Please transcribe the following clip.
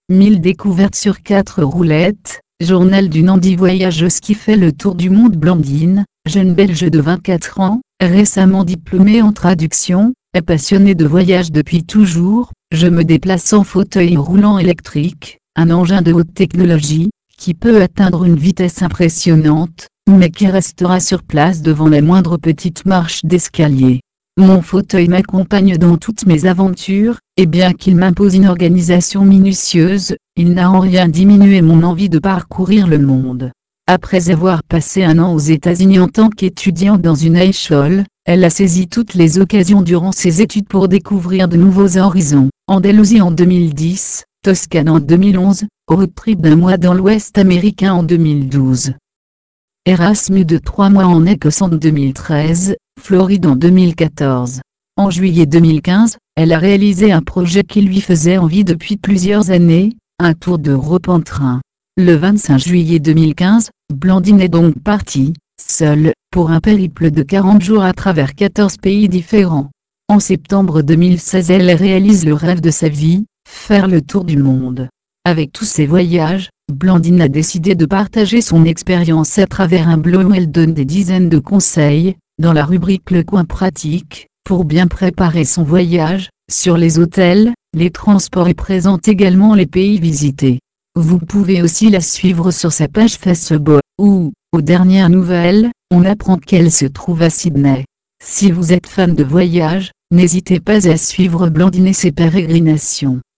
1000 découvertes sur 4 roulettes, journal d'une handi-voyageuse qui fait le tour du monde. Blandine, jeune Belge de 24 ans, récemment diplômée en traduction, est passionnée de voyage depuis toujours. Je me déplace en fauteuil roulant électrique, un engin de haute technologie, qui peut atteindre une vitesse impressionnante, mais qui restera sur place devant la moindre petite marche d'escalier. Mon fauteuil m'accompagne dans toutes mes aventures, et bien qu'il m'impose une organisation minutieuse, il n'a en rien diminué mon envie de parcourir le monde. Après avoir passé un an aux États-Unis en tant qu'étudiante dans une high school, elle a saisi toutes les occasions durant ses études pour découvrir de nouveaux horizons. Andalousie en 2010, Toscane en 2011, road trip d'un mois dans l'Ouest américain en 2012. Erasmus de 3 mois en Écosse en 2013, Floride en 2014. En juillet 2015, elle a réalisé un projet qui lui faisait envie depuis plusieurs années, un tour d'Europe en train. Le 25 juillet 2015, Blandine est donc partie, seule, pour un périple de 40 jours à travers 14 pays différents. En septembre 2016, elle réalise le rêve de sa vie, faire le tour du monde. Avec tous ces voyages, Blandine a décidé de partager son expérience à travers un blog où elle donne des dizaines de conseils, dans la rubrique Le Coin Pratique, pour bien préparer son voyage, sur les hôtels, les transports et présente également les pays visités. Vous pouvez aussi la suivre sur sa page Facebook, où, aux dernières nouvelles, on apprend qu'elle se trouve à Sydney. Si vous êtes fan de voyage, n'hésitez pas à suivre Blandine et ses pérégrinations.